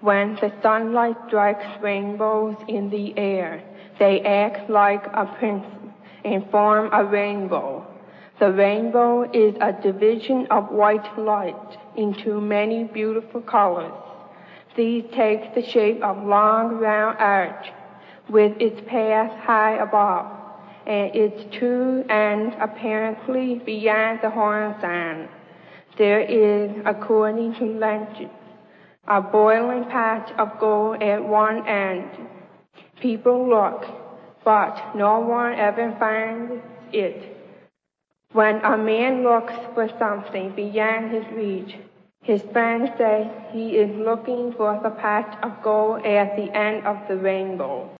When the sunlight strikes rainbows in the air, they act like a prism and form a rainbow. The rainbow is a division of white light into many beautiful colors. These take the shape of long round arch with its path high above and its two ends apparently beyond the horizon. There is, according to legend, a boiling pot of gold at one end. People look, but no one ever finds it. When a man looks for something beyond his reach, his friends say he is looking for the pot of gold at the end of the rainbow.